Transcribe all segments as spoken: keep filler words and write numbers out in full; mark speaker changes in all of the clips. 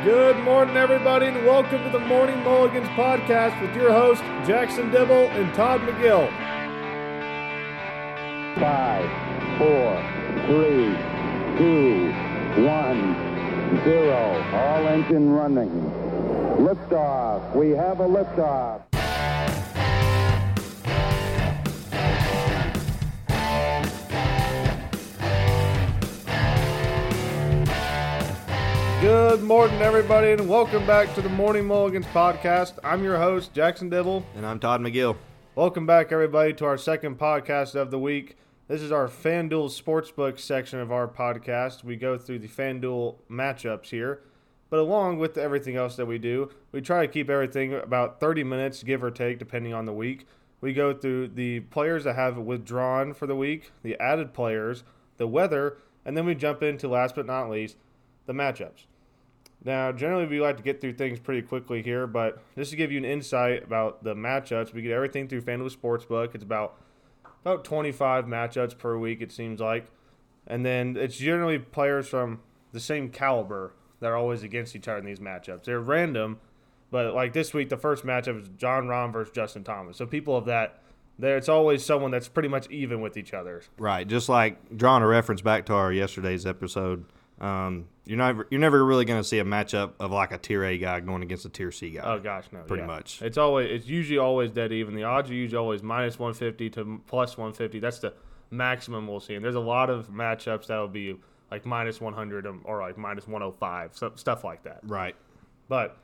Speaker 1: Good morning, everybody, and welcome to the Morning Mulligans podcast with your host, Jackson Dibble and Todd McGill.
Speaker 2: Five, four, three, two, one, zero. All engine running. Liftoff. We have a liftoff.
Speaker 1: Good morning, everybody, and welcome back to the Morning Mulligans podcast. I'm your host, Jackson Dibble.
Speaker 3: And I'm Todd McGill.
Speaker 1: Welcome back, everybody, to our second podcast of the week. This is our FanDuel Sportsbook section of our podcast. We go through the FanDuel matchups here. But along with everything else that we do, we try to keep everything about thirty minutes, give or take, depending on the week. We go through the players that have withdrawn for the week, the added players, the weather, and then we jump into, last but not least, the matchups. Now, generally, we like to get through things pretty quickly here, but just to give you an insight about the matchups, we get everything through FanDuel Sportsbook. It's about about twenty-five matchups per week, it seems like. And then it's generally players from the same caliber that are always against each other in these matchups. They're random, but like this week, the first matchup is Jon Rahm versus Justin Thomas. So people of that, there it's always someone that's pretty much even with each other.
Speaker 3: Right, just like drawing a reference back to our yesterday's episode. Um, you're never you're never really going to see a matchup of like a tier A guy going against a tier C guy.
Speaker 1: Oh gosh, no,
Speaker 3: pretty
Speaker 1: yeah.
Speaker 3: much.
Speaker 1: It's always it's usually always dead even. The odds are usually always minus one fifty to plus one fifty. That's the maximum we'll see. And there's a lot of matchups that will be like minus one hundred or like minus one oh five, stuff like that.
Speaker 3: Right.
Speaker 1: But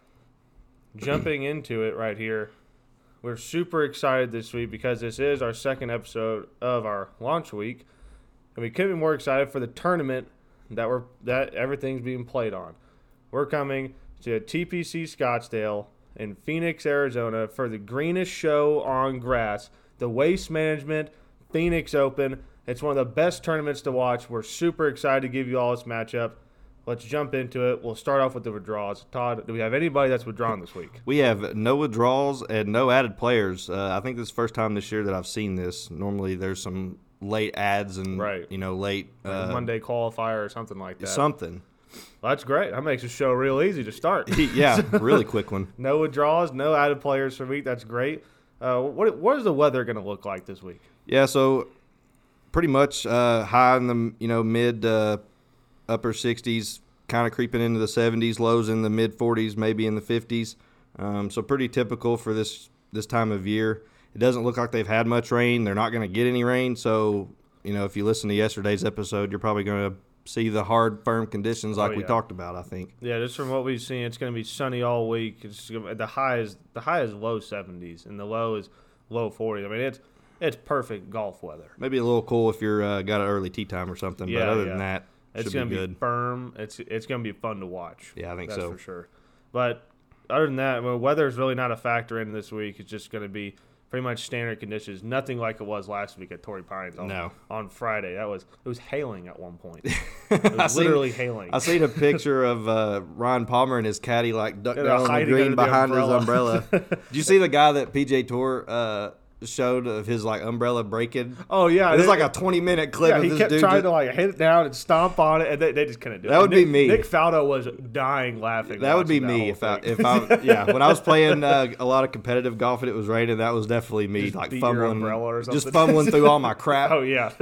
Speaker 1: jumping into it right here, we're super excited this week because this is our second episode of our launch week, and we couldn't be more excited for the tournament that we're that everything's being played on. We're coming to T P C Scottsdale in Phoenix, Arizona for the greenest show on grass, the Waste Management Phoenix Open. It's one of the best tournaments to watch. We're super excited to give you all this matchup. Let's jump into it. We'll start off with the withdrawals. Todd, do we have anybody that's withdrawn this week?
Speaker 3: We have no withdrawals and no added players. Uh, I think this is the first time this year that I've seen this. Normally there's some late ads and,
Speaker 1: right.
Speaker 3: you know, late uh,
Speaker 1: like Monday qualifier or something like that.
Speaker 3: Something.
Speaker 1: Well, that's great. That makes the show real easy to start.
Speaker 3: Yeah, really quick one.
Speaker 1: No withdrawals, no added players for week. That's great. Uh, what what is the weather going to look like this week?
Speaker 3: Yeah, so pretty much uh, high in the you know mid uh, upper sixties, kind of creeping into the seventies, lows in the mid forties, maybe in the fifties. Um, so pretty typical for this this time of year. It doesn't look like they've had much rain. They're not going to get any rain. So, you know, if you listen to yesterday's episode, you're probably going to see the hard, firm conditions like oh, yeah. we talked about, I think.
Speaker 1: Yeah, just from what we've seen, it's going to be sunny all week. It's the high is the high is low seventies, and the low is low forties. I mean, it's it's perfect golf weather.
Speaker 3: Maybe a little cool if you're uh, got an early tee time or something,
Speaker 1: yeah,
Speaker 3: but other
Speaker 1: yeah.
Speaker 3: than that, it
Speaker 1: it's
Speaker 3: going to
Speaker 1: be
Speaker 3: good.
Speaker 1: firm. It's it's going to be fun to watch.
Speaker 3: Yeah, I think
Speaker 1: That's
Speaker 3: so.
Speaker 1: for sure. But other than that, well, weather is really not a factor in this week. It's just going to be pretty much standard conditions, nothing like it was last week at Torrey Pines on,
Speaker 3: no.
Speaker 1: on Friday. That was it was hailing at one point. It was literally
Speaker 3: seen,
Speaker 1: hailing.
Speaker 3: I seen a picture of uh, Ryan Palmer and his caddy like ducked
Speaker 1: yeah,
Speaker 3: down on the green behind
Speaker 1: the
Speaker 3: his umbrella. Did you see the guy that P G A Tour uh, showed of his like umbrella breaking?
Speaker 1: Oh yeah,
Speaker 3: it was like a twenty minute clip.
Speaker 1: Yeah,
Speaker 3: of
Speaker 1: he
Speaker 3: this
Speaker 1: kept
Speaker 3: dude
Speaker 1: trying
Speaker 3: just,
Speaker 1: to like hit it down and stomp on it, and they, they just couldn't do it.
Speaker 3: That would
Speaker 1: Nick,
Speaker 3: be me.
Speaker 1: Nick Faldo was dying laughing.
Speaker 3: That would be
Speaker 1: that
Speaker 3: me if I,
Speaker 1: thing.
Speaker 3: if I yeah when I was playing uh, a lot of competitive golf and it was raining. That was definitely me,
Speaker 1: just
Speaker 3: like
Speaker 1: beat
Speaker 3: fumbling,
Speaker 1: your umbrella or something.
Speaker 3: just fumbling through all my crap.
Speaker 1: Oh yeah.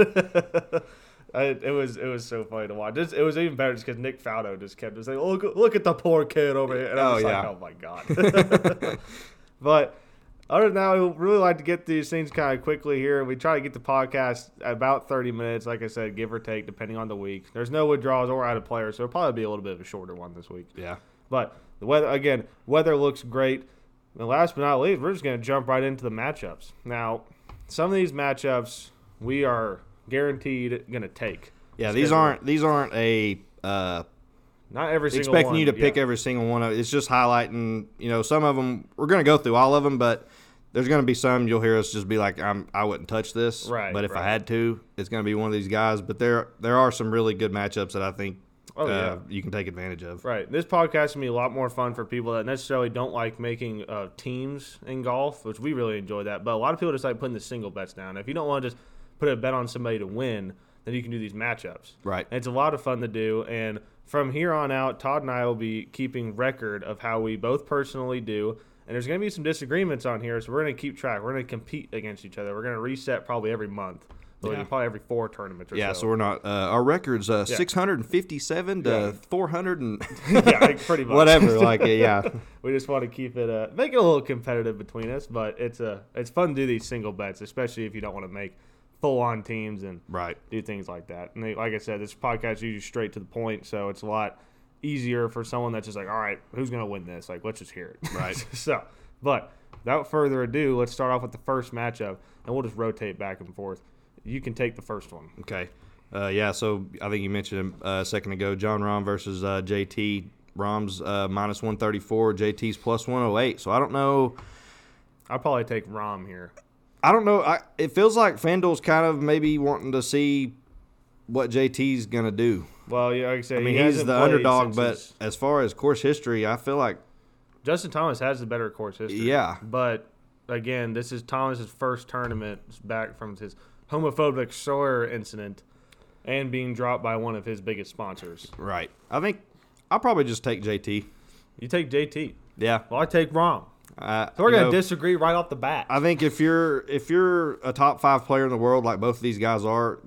Speaker 1: It, it was it was so funny to watch. It, it was even better just because Nick Faldo just kept saying, "Look look at the poor kid over here," and I was
Speaker 3: oh,
Speaker 1: like,
Speaker 3: yeah.
Speaker 1: "Oh my god." But other than that, we really like to get these things kind of quickly here. We try to get the podcast at about thirty minutes, like I said, give or take, depending on the week. There's no withdrawals or added players, so it'll probably be a little bit of a shorter one this week.
Speaker 3: Yeah.
Speaker 1: But the weather, again, weather looks great. And last but not least, we're just going to jump right into the matchups. Now, some of these matchups we are guaranteed going to take.
Speaker 3: Yeah, these aren't these aren't a uh,
Speaker 1: not every single
Speaker 3: expecting
Speaker 1: one,
Speaker 3: you to pick
Speaker 1: yeah.
Speaker 3: every single one of it. It's just highlighting, you know, some of them. We're going to go through all of them, but there's going to be some you'll hear us just be like, I'm, I wouldn't touch this.
Speaker 1: Right.
Speaker 3: But if
Speaker 1: right.
Speaker 3: I had to, it's going to be one of these guys. But there there are some really good matchups that I think
Speaker 1: oh,
Speaker 3: uh,
Speaker 1: yeah.
Speaker 3: you can take advantage of.
Speaker 1: Right. This podcast is going to be a lot more fun for people that necessarily don't like making uh, teams in golf, which we really enjoy that. But a lot of people just like putting the single bets down. If you don't want to just put a bet on somebody to win, then you can do these matchups.
Speaker 3: Right.
Speaker 1: And it's a lot of fun to do. And from here on out, Todd and I will be keeping record of how we both personally do. And there's going to be some disagreements on here, so we're going to keep track. We're going to compete against each other. We're going to reset probably every month. So
Speaker 3: Yeah.
Speaker 1: probably every four tournaments or
Speaker 3: Yeah,
Speaker 1: so.
Speaker 3: so we're not. Uh, our record's uh,
Speaker 1: Yeah.
Speaker 3: six hundred fifty-seven to
Speaker 1: Yeah.
Speaker 3: four hundred and
Speaker 1: yeah, like pretty much.
Speaker 3: whatever. Like, yeah,
Speaker 1: We just want to keep it, uh, make it a little competitive between us, but it's uh, it's fun to do these single bets, especially if you don't want to make full-on teams and
Speaker 3: right.
Speaker 1: do things like that. And they, like I said, this podcast is usually straight to the point, so it's a lot easier for someone that's just like, all right, who's going to win this? Like, let's just hear it.
Speaker 3: Right.
Speaker 1: so, but without further ado, let's start off with the first matchup, and we'll just rotate back and forth. You can take the first one.
Speaker 3: Okay. Uh, yeah, so I think you mentioned him uh, a second ago. John Rahm versus uh, J T. Rahm's uh, minus one thirty-four. J T's plus one oh eight. So I don't know.
Speaker 1: I'll probably take Rahm here.
Speaker 3: I don't know. I, it feels like FanDuel's kind of maybe wanting to see what J T's going to do.
Speaker 1: Well, yeah, like I said,
Speaker 3: I mean,
Speaker 1: he
Speaker 3: he's
Speaker 1: hasn't
Speaker 3: the
Speaker 1: played
Speaker 3: underdog,
Speaker 1: since
Speaker 3: but
Speaker 1: his-
Speaker 3: as far as course history, I feel like,
Speaker 1: Justin Thomas has the better course history.
Speaker 3: Yeah.
Speaker 1: But, again, this is Thomas's first tournament back from his homophobic slur incident and being dropped by one of his biggest sponsors.
Speaker 3: right. I think I'll probably just take J T.
Speaker 1: You take J T.
Speaker 3: Yeah.
Speaker 1: Well, I take Rahm.
Speaker 3: Uh,
Speaker 1: So we're
Speaker 3: you
Speaker 1: going to
Speaker 3: know,
Speaker 1: disagree right off the bat.
Speaker 3: I think if you're if you're a top five player in the world like both of these guys are,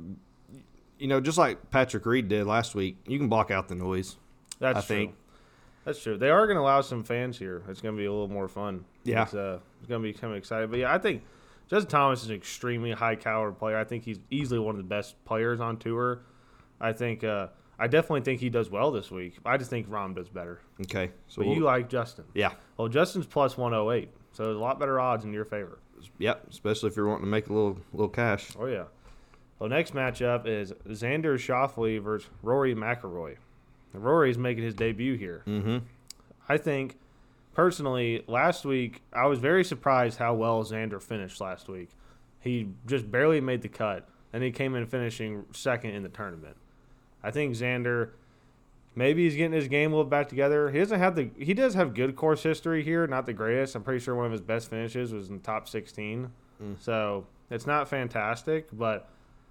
Speaker 3: you know, just like Patrick Reed did last week, you can block out the noise.
Speaker 1: That's
Speaker 3: I
Speaker 1: true.
Speaker 3: think.
Speaker 1: That's true. They are going to allow some fans here. It's going to be a little more fun.
Speaker 3: Yeah.
Speaker 1: It's, uh, it's going to be kind of exciting. But, yeah, I think Justin Thomas is an extremely high-caliber player. I think he's easily one of the best players on tour. I think uh, – I definitely think he does well this week. I just think Rahm does better.
Speaker 3: Okay. So
Speaker 1: But
Speaker 3: we'll-
Speaker 1: you like Justin.
Speaker 3: yeah.
Speaker 1: Well, Justin's plus one oh eight, so there's a lot better odds in your favor.
Speaker 3: Yep. Especially if you're wanting to make a little little cash.
Speaker 1: Oh, yeah. Well, next matchup is Xander Schauffele versus Rory McIlroy. And Rory's making his debut here.
Speaker 3: Mm-hmm.
Speaker 1: I think, personally, last week, I was very surprised how well Xander finished last week. He just barely made the cut, and he came in finishing second in the tournament. I think Xander, maybe he's getting his game a little back together. He doesn't have the he does have good course history here, not the greatest. I'm pretty sure one of his best finishes was in the top sixteen.
Speaker 3: Mm.
Speaker 1: So it's not fantastic, but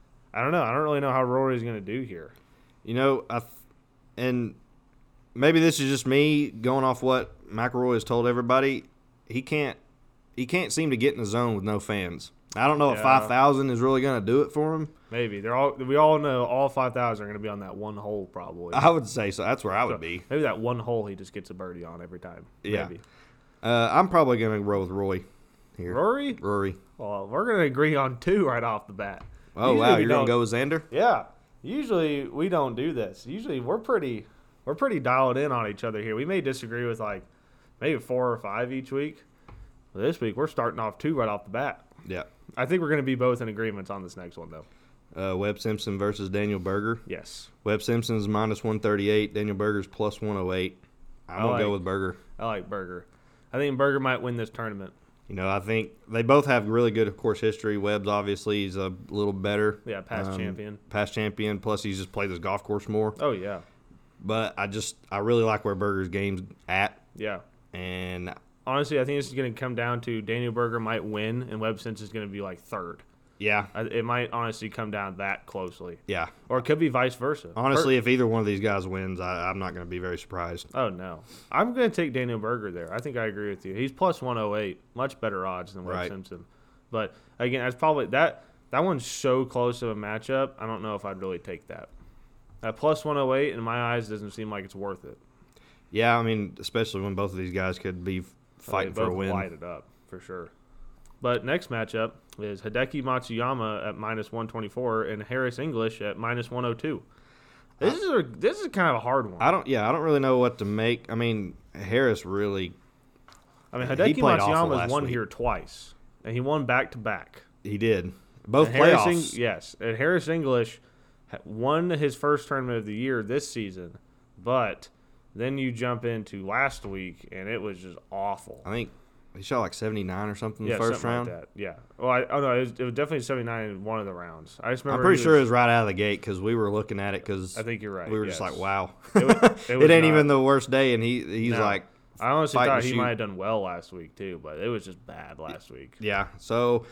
Speaker 1: I don't know. I don't really know how Rory's going to do here.
Speaker 3: You know, I th- and maybe this is just me going off what McIlroy has told everybody. He can't he can't seem to get in the zone with no fans. I don't know if
Speaker 1: Yeah.
Speaker 3: five thousand is really going to do it for him.
Speaker 1: Maybe they're all we all know all five thousand are going to be on that one hole probably.
Speaker 3: I would say so. That's where I would
Speaker 1: So,
Speaker 3: be.
Speaker 1: Maybe that one hole he just gets a birdie on every time.
Speaker 3: Yeah.
Speaker 1: Maybe.
Speaker 3: Uh, I'm probably going to roll with Roy here.
Speaker 1: Rory?
Speaker 3: Rory.
Speaker 1: Well, we're going to agree on two right off the bat.
Speaker 3: Oh,
Speaker 1: Usually
Speaker 3: wow.
Speaker 1: we
Speaker 3: You're going
Speaker 1: don't-
Speaker 3: to go with Xander?
Speaker 1: Yeah. Usually we don't do this. Usually we're pretty we're pretty dialed in on each other here. We may disagree with like maybe four or five each week. But this week we're starting off two right off the bat.
Speaker 3: Yeah.
Speaker 1: I think we're going to be both in agreements on this next one though.
Speaker 3: Uh, Webb Simpson versus Daniel Berger.
Speaker 1: Yes.
Speaker 3: Webb Simpson's minus one thirty-eight. Daniel Berger's plus one oh eight. I'm
Speaker 1: I
Speaker 3: going to
Speaker 1: like-
Speaker 3: go with Berger.
Speaker 1: I like Berger. I think Berger might win this tournament.
Speaker 3: You know, I think they both have really good course history. Webb's obviously he's a little better.
Speaker 1: Yeah, past
Speaker 3: Um,
Speaker 1: champion.
Speaker 3: Past champion. Plus, he's just played this golf course more.
Speaker 1: Oh yeah.
Speaker 3: But I just, I really like where Berger's game's at.
Speaker 1: Yeah.
Speaker 3: And
Speaker 1: Honestly, I think this is going to come down to Daniel Berger might win, and Webb Simpson is going to be like third.
Speaker 3: yeah,
Speaker 1: I- It might honestly come down that closely,
Speaker 3: yeah.
Speaker 1: or it could be vice versa.
Speaker 3: Honestly, if either one of these guys wins, I, I'm not going to be very surprised.
Speaker 1: Oh no, I'm going to take Daniel Berger there. I think I agree with you. He's plus one oh eight, much better odds than Webb
Speaker 3: Right.
Speaker 1: Simpson. But again, that's probably that. That one's so close of a matchup. I don't know if I'd really take that. At plus one oh eight, in my eyes, doesn't seem like it's worth it.
Speaker 3: Yeah, I mean, especially when both of these guys could be fighting
Speaker 1: They
Speaker 3: for a
Speaker 1: both
Speaker 3: win.
Speaker 1: light it up for sure. But next matchup is Hideki Matsuyama at minus one twenty-four and Harris English at minus one oh two. This is a, this is kind of a hard one.
Speaker 3: I don't, yeah, I don't really know what to make. I mean, Harris really,
Speaker 1: I mean,
Speaker 3: he
Speaker 1: Hideki
Speaker 3: played awful
Speaker 1: Matsuyama's
Speaker 3: last
Speaker 1: won
Speaker 3: week.
Speaker 1: here twice, and he won back to back.
Speaker 3: he did. Both
Speaker 1: And Harris
Speaker 3: playoffs.
Speaker 1: Eng- yes, and Harris English ha- won his first tournament of the year this season, but then you jump into last week, and it was just awful.
Speaker 3: I think he shot like seventy-nine or something in
Speaker 1: yeah,
Speaker 3: the first
Speaker 1: something
Speaker 3: round.
Speaker 1: like that. Yeah. Well, I, oh no, it was, it was definitely seventy-nine in one of the rounds. I just remember.
Speaker 3: I'm pretty
Speaker 1: he
Speaker 3: sure it
Speaker 1: was-
Speaker 3: was right out of the gate because we were looking at it because
Speaker 1: I think you're right.
Speaker 3: we were
Speaker 1: yes.
Speaker 3: just like, wow.
Speaker 1: It was- it
Speaker 3: It,
Speaker 1: was
Speaker 3: ain't
Speaker 1: not-
Speaker 3: even the worst day, and he he's
Speaker 1: No.
Speaker 3: like,
Speaker 1: I honestly
Speaker 3: fight
Speaker 1: thought
Speaker 3: and
Speaker 1: he
Speaker 3: shoot.
Speaker 1: might have done well last week too, but it was just bad last week.
Speaker 3: yeah. So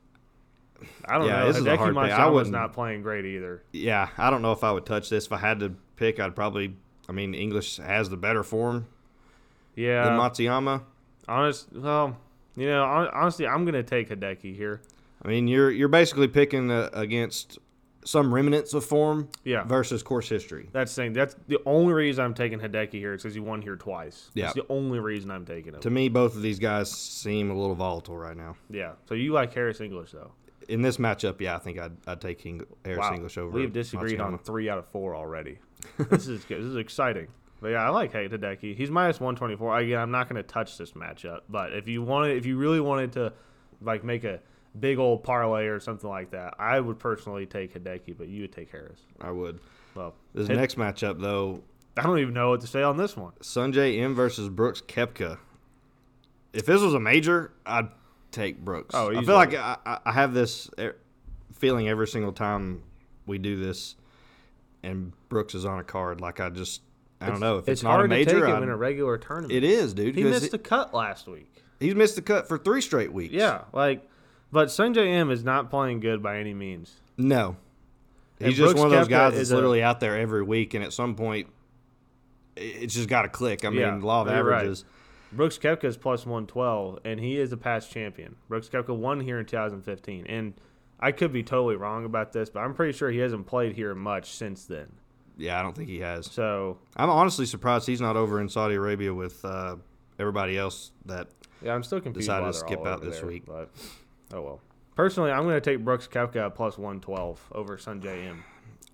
Speaker 1: I don't
Speaker 3: Yeah,
Speaker 1: know.
Speaker 3: this is a
Speaker 1: Hideki
Speaker 3: hard pick. I
Speaker 1: Matsuyama's
Speaker 3: wouldn't-
Speaker 1: not playing great either.
Speaker 3: yeah, I don't know if I would touch this. If I had to pick, I'd probably I mean, English has the better form
Speaker 1: Yeah.
Speaker 3: than Matsuyama.
Speaker 1: Honest, well, you know, hon- honestly, I'm going to take Hideki here.
Speaker 3: I mean, you're you're basically picking uh, against some remnants of form
Speaker 1: Yeah.
Speaker 3: versus course history.
Speaker 1: That's saying that's the only reason I'm taking Hideki here is because he won here twice.
Speaker 3: Yeah.
Speaker 1: That's the only reason I'm taking him.
Speaker 3: To me, both of these guys seem a little volatile right now.
Speaker 1: Yeah. So you like Harris English, though?
Speaker 3: In this matchup, yeah, I think I'd, I'd take Eng- Harris
Speaker 1: Wow.
Speaker 3: English over
Speaker 1: We've disagreed
Speaker 3: Matsuyama.
Speaker 1: on three out of four already. this is good. This is exciting. But yeah, I like Hey Hideki. He's minus one twenty-four. Again, I'm not going to touch this matchup. But if you wanted, if you really wanted to, like, make a big old parlay or something like that, I would personally take Hideki, but you would take Harris.
Speaker 3: I would.
Speaker 1: Well,
Speaker 3: This
Speaker 1: Hid-
Speaker 3: next matchup, though,
Speaker 1: I don't even know what to say on this one.
Speaker 3: Sungjae M versus Brooks Koepka. If this was a major, I'd take Brooks.
Speaker 1: Oh,
Speaker 3: I
Speaker 1: easily.
Speaker 3: feel like I, I- I have this e- feeling every single time we do this, and Brooks is on a card. Like I just, I don't know if it's,
Speaker 1: It's
Speaker 3: not
Speaker 1: hard
Speaker 3: a major.
Speaker 1: to take him
Speaker 3: I'd-
Speaker 1: in a regular tournament.
Speaker 3: it is, dude.
Speaker 1: He
Speaker 3: 'cause
Speaker 1: missed
Speaker 3: it-
Speaker 1: the cut last week.
Speaker 3: he's missed the cut for three straight weeks.
Speaker 1: Yeah, like, but Sungjae M is not playing good by any means.
Speaker 3: No.
Speaker 1: And
Speaker 3: He's just
Speaker 1: Brooks
Speaker 3: one of those
Speaker 1: Koepka
Speaker 3: guys
Speaker 1: is
Speaker 3: that's
Speaker 1: a-
Speaker 3: literally out there every week, and at some point, it- it's just got to click. I mean,
Speaker 1: Yeah,
Speaker 3: law of
Speaker 1: you're right.
Speaker 3: averages.
Speaker 1: Brooks Koepka is plus one twelve, and he is a past champion. Brooks Koepka won here in two thousand fifteen, and I could be totally wrong about this, but I'm pretty sure he hasn't played here much since then.
Speaker 3: Yeah, I don't think he has.
Speaker 1: So,
Speaker 3: I'm honestly surprised he's not over in Saudi Arabia with uh, everybody else that
Speaker 1: yeah, I'm still confused
Speaker 3: Decided
Speaker 1: why
Speaker 3: to
Speaker 1: they're
Speaker 3: skip
Speaker 1: all
Speaker 3: out
Speaker 1: over
Speaker 3: this
Speaker 1: there,
Speaker 3: week.
Speaker 1: But, oh, well. Personally, I'm going to take Brooks Koepka at plus one twelve over Sungjae M.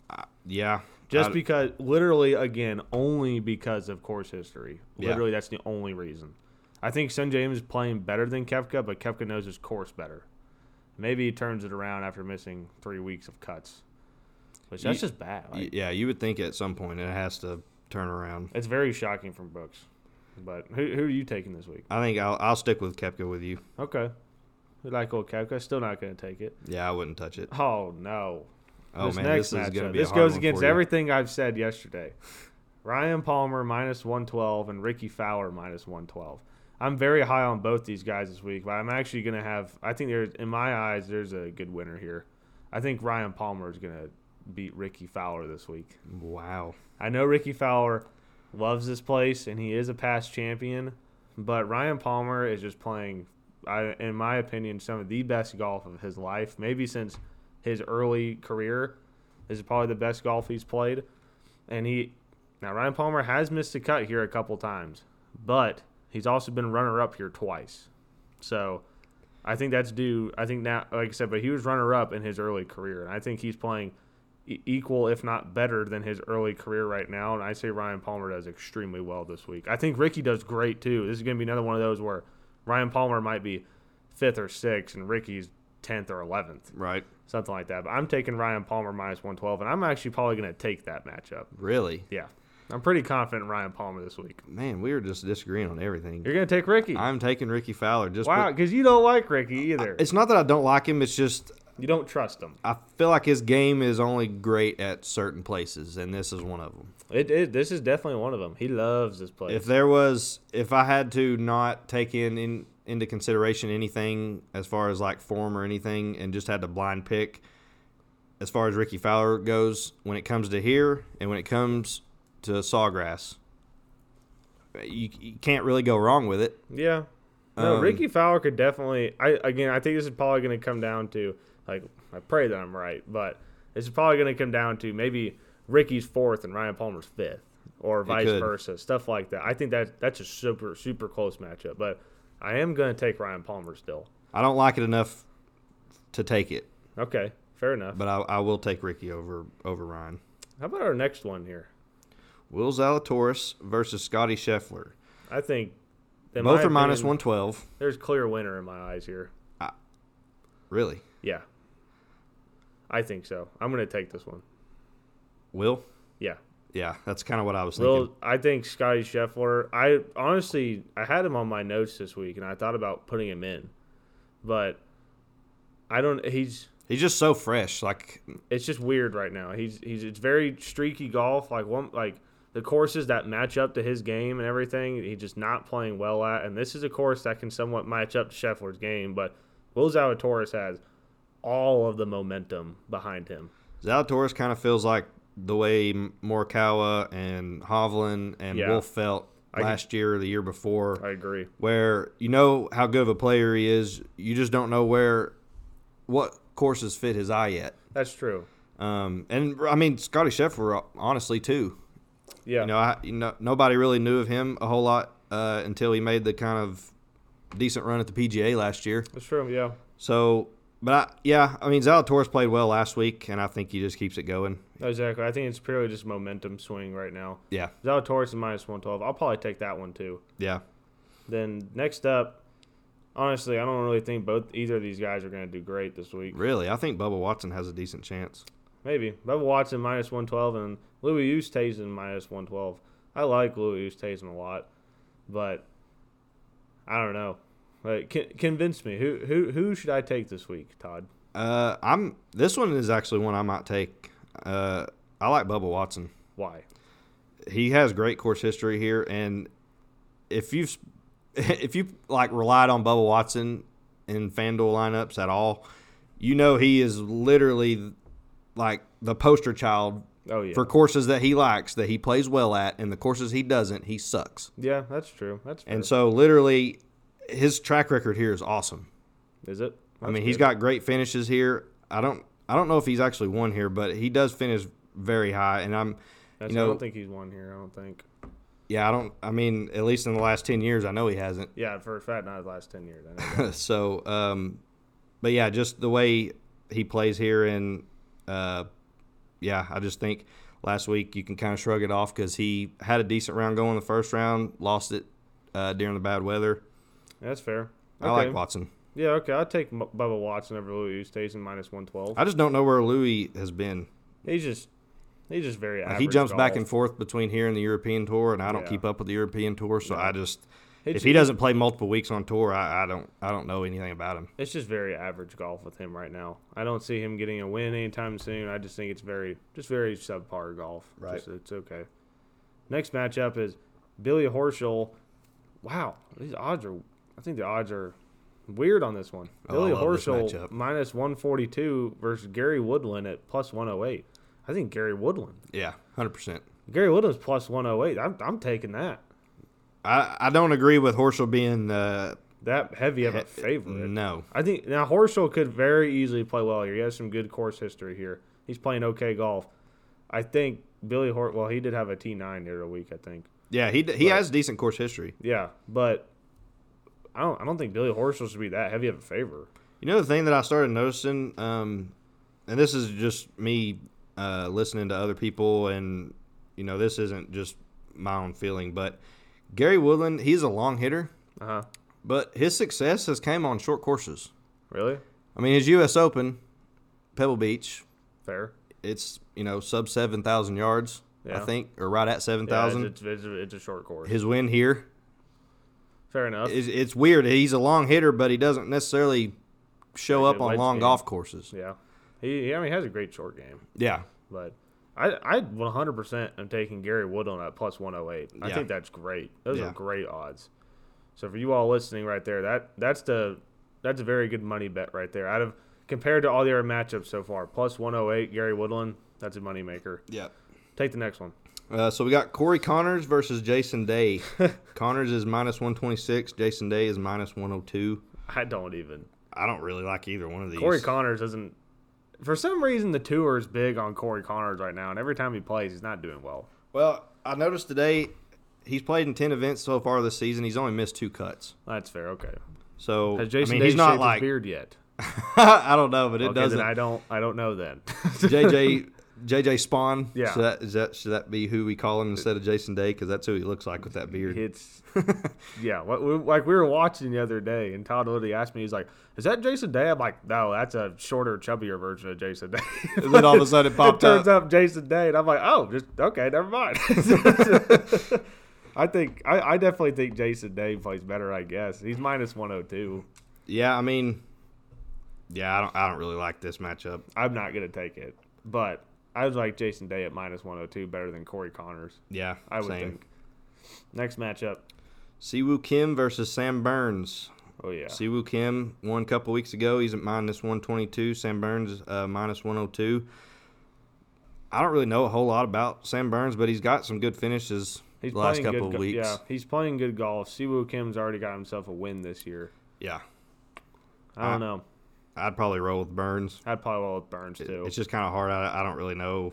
Speaker 3: yeah.
Speaker 1: Just
Speaker 3: I-
Speaker 1: because, literally, again, only because of course history.
Speaker 3: Yeah.
Speaker 1: Literally, that's the only reason. I think Sungjae M is playing better than Koepka, but Koepka knows his course better. Maybe he turns it around after missing three weeks of cuts, which that's
Speaker 3: You-
Speaker 1: just bad.
Speaker 3: y-
Speaker 1: Like,
Speaker 3: yeah, you would think at some point it has to turn around.
Speaker 1: it's very shocking from Brooks. But who who are you taking this week?
Speaker 3: I think I'll, I'll stick with Koepka with you.
Speaker 1: Okay. We like old Koepka. Still not going to take it.
Speaker 3: Yeah, I wouldn't touch it.
Speaker 1: Oh, no.
Speaker 3: Oh,
Speaker 1: this
Speaker 3: man,
Speaker 1: next
Speaker 3: this is going
Speaker 1: matchup.
Speaker 3: to be a
Speaker 1: This
Speaker 3: hard
Speaker 1: goes
Speaker 3: one
Speaker 1: against
Speaker 3: for you.
Speaker 1: everything I've said yesterday. Ryan Palmer minus one twelve and Ricky Fowler minus one twelve. I'm very high on both these guys this week, but I'm actually going to have – I think there's in my eyes, there's a good winner here. I think Ryan Palmer is going to beat Ricky Fowler this week.
Speaker 3: Wow.
Speaker 1: I know Ricky Fowler loves this place, and he is a past champion, but Ryan Palmer is just playing, I, in my opinion, some of the best golf of his life, maybe since his early career. This is probably the best golf he's played. And he now Ryan Palmer has missed a cut here a couple times, but he's also been runner-up here twice. So I think that's due. I think now, like I said, but he was runner-up in his early career, and I think he's playing e- equal, if not better, than his early career right now. And I say Ryan Palmer does extremely well this week. I think Ricky does great too. This is going to be another one of those where Ryan Palmer might be fifth or sixth, and Ricky's tenth or eleventh,
Speaker 3: Right.
Speaker 1: something like that. But I'm taking Ryan Palmer minus one twelve, and I'm actually probably going to take that matchup.
Speaker 3: Really?
Speaker 1: Yeah, I'm pretty confident in Ryan Palmer this week.
Speaker 3: Man, we were just disagreeing on everything.
Speaker 1: You're going to take Ricky.
Speaker 3: I'm taking Ricky Fowler. Just
Speaker 1: Wow,
Speaker 3: be-
Speaker 1: because you don't like Ricky either.
Speaker 3: It's not that I don't like him. It's just
Speaker 1: You don't trust him.
Speaker 3: I feel like his game is only great at certain places, and this is one of them.
Speaker 1: It, it This is definitely one of them. He loves this place.
Speaker 3: If there was, if I had to not take in, in into consideration anything as far as like form or anything, and just had to blind pick, as far as Ricky Fowler goes, when it comes to here and when it comes to Sawgrass, you, you can't really go wrong with it.
Speaker 1: Yeah. No,
Speaker 3: Um,
Speaker 1: Ricky Fowler could definitely. I again, I think this is probably going to come down to like. I pray that I'm right, but this is probably going to come down to maybe Ricky's fourth and Ryan Palmer's fifth, or vice
Speaker 3: could.
Speaker 1: versa, stuff like that. I think that that's a super super close matchup, but I am going to take Ryan Palmer still.
Speaker 3: I don't like it enough to take it,
Speaker 1: Okay, fair enough.
Speaker 3: but I, I will take Ricky over over Ryan.
Speaker 1: How about our next one here?
Speaker 3: Will Zalatoris versus Scotty Scheffler.
Speaker 1: I think in
Speaker 3: Both
Speaker 1: my
Speaker 3: are minus
Speaker 1: opinion,
Speaker 3: one twelve.
Speaker 1: There's clear winner in my eyes here.
Speaker 3: Really?
Speaker 1: Yeah, I think so. I'm going to take this one.
Speaker 3: Will?
Speaker 1: Yeah.
Speaker 3: Yeah, that's kind of what I was thinking.
Speaker 1: Well, I think Scotty Scheffler. I honestly, I had him on my notes this week, and I thought about putting him in, but I don't. He's.
Speaker 3: He's just so fresh. Like,
Speaker 1: It's just weird right now. He's. He's. It's very streaky golf. Like one. Like the courses that match up to his game and everything. He's just not playing well at. And this is a course that can somewhat match up to Scheffler's game, but Will Zalatoris has all of the momentum behind him.
Speaker 3: Zalatoris kind of feels like the way Morikawa and Hovland and
Speaker 1: Yeah.
Speaker 3: Wolf felt
Speaker 1: I
Speaker 3: last year or the year before.
Speaker 1: I agree.
Speaker 3: Where you know how good of a player he is, you just don't know where what courses fit his eye yet.
Speaker 1: That's true.
Speaker 3: Um, and I mean Scotty Scheffler, honestly too.
Speaker 1: Yeah.
Speaker 3: You know, I, you know, nobody really knew of him a whole lot uh, until he made the kind of decent run at the P G A last year.
Speaker 1: That's true, yeah.
Speaker 3: So, but I, yeah, I mean Zalatoris played well last week, and I think he just keeps it going.
Speaker 1: Exactly. I think it's purely just momentum swing right now.
Speaker 3: Yeah,
Speaker 1: Zalatoris is minus one twelve. I'll probably take that one too.
Speaker 3: yeah.
Speaker 1: Then next up, honestly, I don't really think both either of these guys are going to do great this week.
Speaker 3: Really, I think Bubba Watson has a decent chance.
Speaker 1: Maybe. Bubba Watson minus one twelve and Louis Oosthuizen minus one twelve. I like Louis Oosthuizen a lot, but I don't know. Like, con- convince me. Who who who should I take this week, Todd?
Speaker 3: Uh, I'm. This one is actually one I might take. Uh, I like Bubba Watson.
Speaker 1: Why?
Speaker 3: He has great course history here, and if you've if you like relied on Bubba Watson in FanDuel lineups at all, you know he is literally like the poster child
Speaker 1: Oh yeah.
Speaker 3: for courses that he likes, that he plays well at, and the courses he doesn't, he sucks.
Speaker 1: Yeah, that's true. That's fair.
Speaker 3: And so, literally, his track record here is awesome.
Speaker 1: Is it?
Speaker 3: I mean,
Speaker 1: That's
Speaker 3: he's
Speaker 1: good.
Speaker 3: got great finishes here. I don't, I don't know if he's actually won here, but he does finish very high. And I'm,
Speaker 1: That's,
Speaker 3: you know,
Speaker 1: I don't think he's won here. I don't think.
Speaker 3: yeah, I don't. I mean, at least in the last ten years, I know he hasn't.
Speaker 1: Yeah, for a fact, not his last ten years. I know that.
Speaker 3: So, um, but yeah, just the way he plays here, and uh, yeah, I just think last week you can kind of shrug it off because he had a decent round going in the first round, lost it uh, during the bad weather.
Speaker 1: That's fair.
Speaker 3: I
Speaker 1: Okay.
Speaker 3: like Watson.
Speaker 1: Yeah, okay. I'll take M- Bubba Watson over Louis Oosthuizen minus one twelve.
Speaker 3: I just don't know where Louis has been.
Speaker 1: He's just he's just very
Speaker 3: Like,
Speaker 1: average.
Speaker 3: he jumps back
Speaker 1: golf.
Speaker 3: and forth between here and the European Tour, and I don't
Speaker 1: Yeah.
Speaker 3: keep up with the European Tour, so
Speaker 1: No.
Speaker 3: I just
Speaker 1: It's-
Speaker 3: if he doesn't play multiple weeks on tour, I, I don't I don't know anything about him.
Speaker 1: It's just very average golf with him right now. I don't see him getting a win anytime soon. I just think it's very just very subpar golf.
Speaker 3: Right.
Speaker 1: Just, it's okay. Next matchup is Billy Horschel. Wow, these odds are. I think the odds are weird on this one.
Speaker 3: Oh,
Speaker 1: Billy
Speaker 3: I love this
Speaker 1: Horschel
Speaker 3: matchup.
Speaker 1: minus one forty-two versus Gary Woodland at plus one oh eight. I think Gary Woodland.
Speaker 3: Yeah, one hundred percent.
Speaker 1: Gary Woodland's plus one oh eight. I'm I'm taking that.
Speaker 3: I, I don't agree with Horschel being uh,
Speaker 1: That heavy of a
Speaker 3: he-
Speaker 1: favorite.
Speaker 3: No.
Speaker 1: I think now Horschel could very easily play well here. He has some good course history here. He's playing okay golf. I think Billy Hort. Well, he did have a T nine the other week, I think.
Speaker 3: Yeah, he he
Speaker 1: But-
Speaker 3: has decent course history.
Speaker 1: Yeah, but I don't. I don't think Billy Horschel should be that heavy of a favor.
Speaker 3: You know the thing that I started noticing, um, and this is just me uh, listening to other people, and you know this isn't just my own feeling, but Gary Woodland, he's a long hitter,
Speaker 1: Uh huh.
Speaker 3: but his success has came on short courses.
Speaker 1: Really?
Speaker 3: I mean, his U S Open, Pebble Beach,
Speaker 1: Fair.
Speaker 3: it's you know sub seven thousand yards,
Speaker 1: Yeah.
Speaker 3: I think, or right at seven
Speaker 1: Yeah,
Speaker 3: thousand.
Speaker 1: it's, it's, it's, it's a short course.
Speaker 3: His win here,
Speaker 1: Fair enough.
Speaker 3: it's, it's weird. He's a long hitter, but he doesn't necessarily show
Speaker 1: Very
Speaker 3: up
Speaker 1: good
Speaker 3: on
Speaker 1: wedge
Speaker 3: long
Speaker 1: game.
Speaker 3: golf courses.
Speaker 1: Yeah. He. he I mean, he has a great short game,
Speaker 3: Yeah,
Speaker 1: but. I, I one hundred percent am taking Gary Woodland at plus one oh eight. I
Speaker 3: Yeah.
Speaker 1: think that's great. Those
Speaker 3: Yeah.
Speaker 1: are great odds. So for you all listening right there, that that's the that's a very good money bet right there. Out of compared to all the other matchups so far, plus one oh eight Gary Woodland, that's a moneymaker.
Speaker 3: yeah.
Speaker 1: Take the next one.
Speaker 3: Uh, so we got Corey Connors versus Jason Day. Connors is minus one twenty-six. Jason Day is minus one oh two.
Speaker 1: I don't even.
Speaker 3: I don't really like either one of these.
Speaker 1: Corey Connors doesn't. For some reason, the tour is big on Corey Connors right now, and every time he plays, he's not doing well.
Speaker 3: Well, I noticed today he's played in ten events so far this season. He's only missed two cuts.
Speaker 1: That's fair. Okay.
Speaker 3: So
Speaker 1: Has Jason
Speaker 3: I mean,
Speaker 1: Day
Speaker 3: he's not
Speaker 1: shaved
Speaker 3: like
Speaker 1: his beard yet?
Speaker 3: I don't know, but it
Speaker 1: Okay,
Speaker 3: doesn't.
Speaker 1: then I don't. I don't know then.
Speaker 3: J J J J Spawn.
Speaker 1: Yeah.
Speaker 3: Should that, is that should that be who we call him instead of Jason Day? Because that's who he looks like with that beard.
Speaker 1: It's yeah, what we, like we were watching the other day, and Todd literally asked me, he's like, "Is that Jason Day?" I'm like, "No, that's a shorter, chubbier version of Jason Day."
Speaker 3: And then all of a sudden it popped
Speaker 1: it turns
Speaker 3: up.
Speaker 1: up Jason Day, and I'm like, "Oh, just okay, never mind." I think I, I definitely think Jason Day plays better. I guess he's minus one oh two.
Speaker 3: Yeah, I mean, yeah, I don't I don't really like this matchup.
Speaker 1: I'm not gonna take it, but I would like Jason Day at minus one oh two better than Corey Connors.
Speaker 3: Yeah,
Speaker 1: I would
Speaker 3: same.
Speaker 1: think. Next matchup.
Speaker 3: Siwoo Kim versus Sam Burns.
Speaker 1: Oh yeah.
Speaker 3: Siwoo Kim won a couple weeks ago. He's at minus one twenty-two. Sam Burns uh, minus one oh two. I don't really know a whole lot about Sam Burns, but he's got some good finishes
Speaker 1: He's
Speaker 3: the last
Speaker 1: playing
Speaker 3: couple
Speaker 1: good
Speaker 3: of
Speaker 1: go-
Speaker 3: weeks.
Speaker 1: Yeah, he's playing good golf. Siwoo Kim's already got himself a win this year.
Speaker 3: Yeah.
Speaker 1: I don't
Speaker 3: I-
Speaker 1: know.
Speaker 3: I'd probably roll with Burns.
Speaker 1: I'd probably roll with Burns
Speaker 3: It-
Speaker 1: too.
Speaker 3: It's just kind of hard. I, I don't really know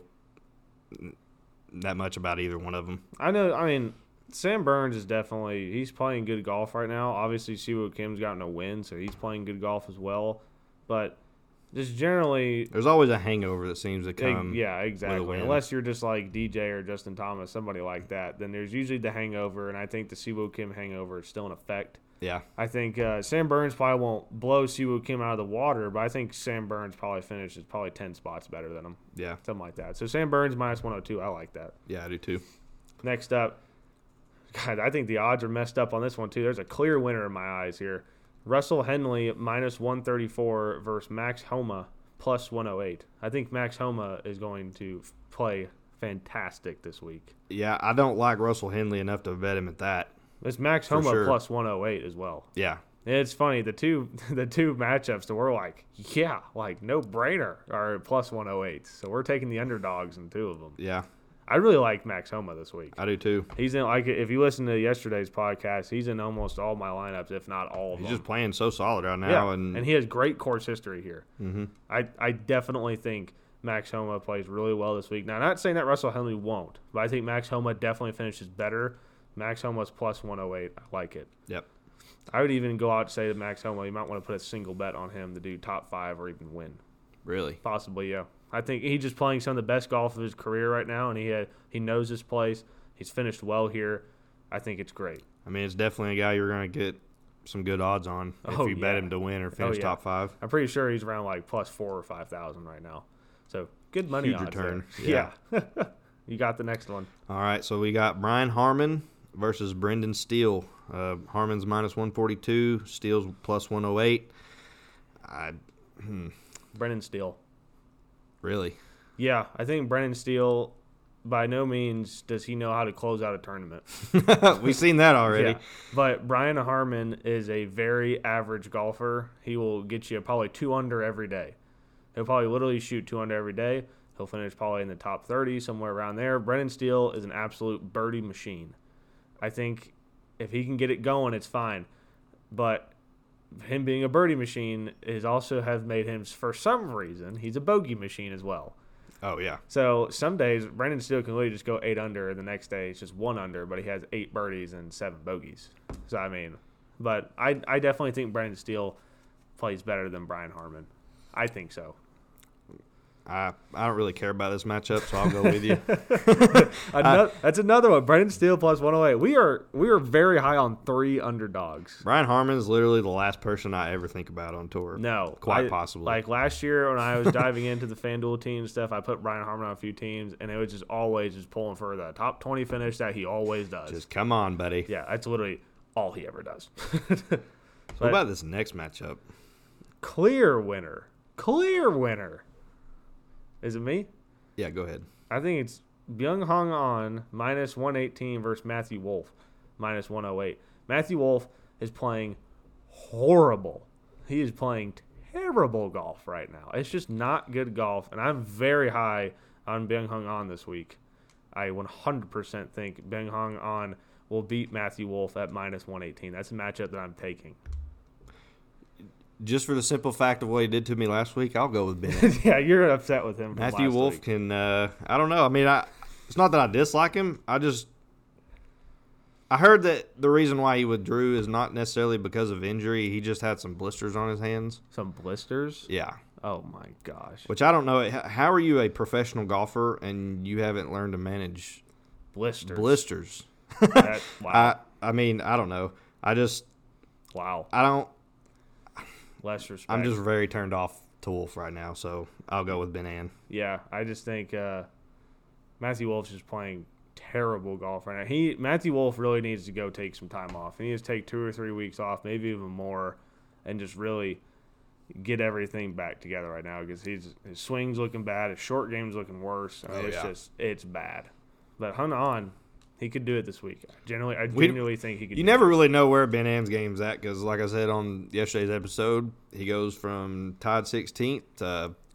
Speaker 3: that much about either one of them.
Speaker 1: I know. I mean, Sam Burns is definitely he's playing good golf right now. Obviously, Siwoo Kim's gotten a win, so he's playing good golf as well. But just generally,
Speaker 3: There's always a hangover that seems to
Speaker 1: Ex-
Speaker 3: come.
Speaker 1: yeah, exactly.
Speaker 3: win.
Speaker 1: Unless you're just like D J or Justin Thomas, somebody like that, then there's usually the hangover, and I think the Siwoo Kim hangover is still in effect.
Speaker 3: Yeah.
Speaker 1: I think uh, Sam Burns probably won't blow Siwoo Kim out of the water, but I think Sam Burns probably finishes probably ten spots better than him,
Speaker 3: Yeah.
Speaker 1: something like that. So Sam Burns minus one oh two, I like that.
Speaker 3: Yeah, I do too.
Speaker 1: Next up, God, I think the odds are messed up on this one too. There's a clear winner in my eyes here. Russell Henley minus one thirty-four versus Max Homa plus one oh eight. I think Max Homa is going to f- play fantastic this week.
Speaker 3: Yeah, I don't like Russell Henley enough to bet him at that.
Speaker 1: It's Max
Speaker 3: For
Speaker 1: Homa
Speaker 3: sure.
Speaker 1: plus one oh eight as well.
Speaker 3: Yeah.
Speaker 1: It's funny, the two the two matchups that we're like, yeah, like no brainer are plus one oh eight. So we're taking the underdogs in two of them.
Speaker 3: Yeah,
Speaker 1: I really like Max Homa this week.
Speaker 3: I do too.
Speaker 1: He's in, like, if you listen to yesterday's podcast, he's in almost all my lineups, if not all of
Speaker 3: He's
Speaker 1: them.
Speaker 3: just playing so solid right now.
Speaker 1: yeah,
Speaker 3: And,
Speaker 1: and he has great course history here.
Speaker 3: Mhm.
Speaker 1: I, I definitely think Max Homa plays really well this week. Now, not saying that Russell Henley won't, but I think Max Homa definitely finishes better. Max Homa's plus one oh eight. I like it.
Speaker 3: Yep.
Speaker 1: I would even go out and say to Max Homa, you might want to put a single bet on him to do top five or even win.
Speaker 3: Really?
Speaker 1: Possibly, yeah. I think he's just playing some of the best golf of his career right now, and he had, he knows his place. He's finished well here. I think it's great.
Speaker 3: I mean, it's definitely a guy you're going to get some good odds on if
Speaker 1: Oh,
Speaker 3: you bet
Speaker 1: yeah.
Speaker 3: him to win or finish
Speaker 1: yeah.
Speaker 3: top five.
Speaker 1: I'm pretty sure he's around like plus four or five thousand right now. So good money
Speaker 3: Huge
Speaker 1: odds
Speaker 3: return.
Speaker 1: there. Yeah. You got the next one.
Speaker 3: All right, so we got Brian Harmon versus Brendan Steele. Uh, Harmon's minus one forty-two, Steele's plus one oh eight. I hmm,
Speaker 1: Brennan Steele.
Speaker 3: really.
Speaker 1: Yeah, I think Brennan Steele, by no means does he know how to close out a tournament.
Speaker 3: We've seen that already.
Speaker 1: Yeah. But Brian Harmon is a very average golfer. He will get you probably two under every day. He'll probably literally shoot two under every day. He'll finish probably in the top thirty, somewhere around there. Brennan Steele is an absolute birdie machine. I think if he can get it going, it's fine. But him being a birdie machine is also have made him, for some reason, he's a bogey machine as well.
Speaker 3: Oh, yeah.
Speaker 1: So some days Brendan Steele can literally just go eight under, and the next day it's just one under, but he has eight birdies and seven bogeys. So I mean, but I I definitely think Brendan Steele plays better than Brian Harmon. I think so.
Speaker 3: I I don't really care about this matchup, so I'll go with you.
Speaker 1: Another, that's another one. Brendan Steele plus one oh eight. We are we are very high on three underdogs.
Speaker 3: Brian Harmon is literally the last person I ever think about on tour.
Speaker 1: No,
Speaker 3: Quite
Speaker 1: I-
Speaker 3: possibly.
Speaker 1: Like last year when I was diving into the FanDuel team and stuff, I put Brian Harmon on a few teams, and it was just always just pulling for the top twenty finish that he always does.
Speaker 3: Just come on, buddy.
Speaker 1: Yeah, that's literally all he ever does.
Speaker 3: What about this next matchup?
Speaker 1: Clear winner. Clear winner. Is it me?
Speaker 3: Yeah, go ahead.
Speaker 1: I think it's Byung Hong An minus one eighteen versus Matthew Wolf minus one oh eight. Matthew Wolf is playing horrible. He is playing terrible golf right now. It's just not good golf, and I'm very high on Byung Hong An this week. I one hundred percent think Byung Hong An will beat Matthew Wolf at minus one eighteen. That's a matchup that I'm taking.
Speaker 3: Just for the simple fact of what he did to me last week, I'll go with Ben.
Speaker 1: Yeah, you're upset with him. From
Speaker 3: Matthew
Speaker 1: last
Speaker 3: Wolf
Speaker 1: week.
Speaker 3: can, uh, I don't know. I mean, I it's not that I dislike him. I just, I heard that the reason why he withdrew is not necessarily because of injury. He just had some blisters on his hands.
Speaker 1: Some blisters?
Speaker 3: Yeah.
Speaker 1: Oh, my gosh.
Speaker 3: Which I don't know. H- How are you a professional golfer and you haven't learned to manage
Speaker 1: Blisters.
Speaker 3: blisters?
Speaker 1: That, wow.
Speaker 3: I, I mean, I don't know. I just,
Speaker 1: wow.
Speaker 3: I don't,
Speaker 1: Less respect.
Speaker 3: I'm just very turned off to Wolf right now, so I'll go with Ben Ann.
Speaker 1: Yeah, I just think uh, Matthew Wolf's just playing terrible golf right now. He Matthew Wolf really needs to go take some time off. He needs to take two or three weeks off, maybe even more, and just really get everything back together right now because he's his swing's looking bad, his short game's looking worse. I mean,
Speaker 3: Oh,
Speaker 1: it's
Speaker 3: yeah.
Speaker 1: just it's bad. But Hun On, he could do it this week. Generally, I
Speaker 3: We-
Speaker 1: genuinely think he could.
Speaker 3: You
Speaker 1: do
Speaker 3: never
Speaker 1: it.
Speaker 3: really know where Ben Ann's game's at because, like I said on yesterday's episode, he goes from tied sixteenth to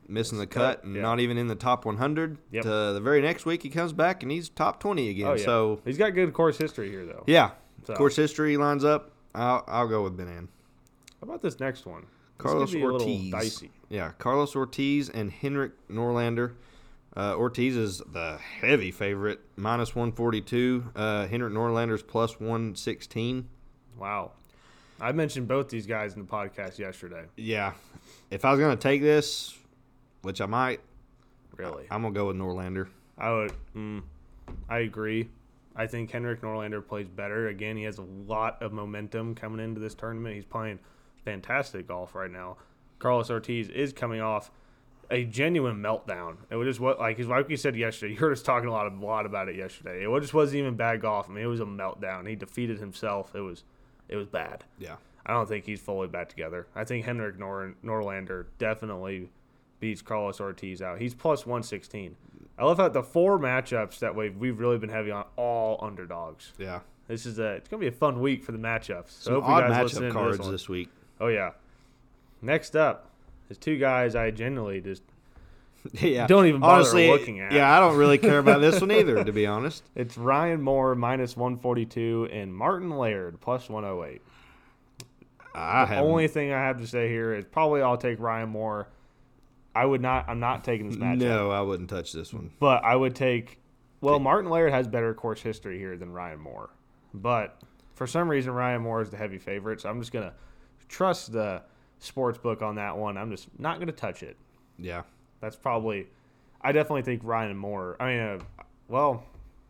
Speaker 3: missing the
Speaker 1: cut,
Speaker 3: cut and
Speaker 1: yeah.
Speaker 3: not even in the top one hundred.
Speaker 1: Yep.
Speaker 3: To the very next week, he comes back and he's top twenty again.
Speaker 1: Oh, yeah.
Speaker 3: So
Speaker 1: he's got good course history here, though.
Speaker 3: yeah,
Speaker 1: So.
Speaker 3: course history lines up. I'll, I'll go with Ben-An.
Speaker 1: How about this next one? This
Speaker 3: Carlos
Speaker 1: could be a little
Speaker 3: Ortiz.
Speaker 1: dicey.
Speaker 3: Yeah, Carlos Ortiz and Henrik Norlander. Uh, Ortiz is the heavy favorite, minus one forty-two. Uh, Henrik Norlander's plus one sixteen.
Speaker 1: Wow. I mentioned both these guys in the podcast yesterday.
Speaker 3: Yeah. If I was going to take this, which I might,
Speaker 1: Really?
Speaker 3: I'm going to go with Norlander.
Speaker 1: I would. Mm, I agree. I think Henrik Norlander plays better. Again, he has a lot of momentum coming into this tournament. He's playing fantastic golf right now. Carlos Ortiz is coming off a genuine meltdown. It was just what, like, like you said yesterday. You heard us talking a lot, of, a lot about it yesterday. It just wasn't even bad golf. I mean, it was a meltdown. He defeated himself. It was, it was bad.
Speaker 3: Yeah.
Speaker 1: I don't think he's fully back together. I think Henrik Nor- Norlander definitely beats Carlos Ortiz out. He's plus one sixteen. I love how the four matchups that we've, we've really been heavy on, all underdogs.
Speaker 3: Yeah.
Speaker 1: This is a, it's going to be a fun week for the matchups. So
Speaker 3: Some
Speaker 1: hope you
Speaker 3: odd
Speaker 1: guys listen
Speaker 3: matchup
Speaker 1: to
Speaker 3: cards
Speaker 1: this,
Speaker 3: this,
Speaker 1: one.
Speaker 3: week.
Speaker 1: Oh, yeah. Next up is two guys I genuinely just
Speaker 3: Yeah.
Speaker 1: don't even bother
Speaker 3: Honestly,
Speaker 1: looking at.
Speaker 3: Yeah, I don't really care about this one either, to be honest.
Speaker 1: It's Ryan Moore minus one forty-two and Martin Laird plus one oh eight.
Speaker 3: I
Speaker 1: The
Speaker 3: have
Speaker 1: only thing I have to say here is probably I'll take Ryan Moore. I would not. I'm not taking this matchup.
Speaker 3: No, I wouldn't touch this one.
Speaker 1: But I would take. Well, Martin Laird has better course history here than Ryan Moore, but for some reason Ryan Moore is the heavy favorite. So I'm just gonna trust the sports book on that one. I'm just not gonna touch it.
Speaker 3: Yeah.
Speaker 1: That's probably. I definitely think Ryan Moore. I mean, uh, well,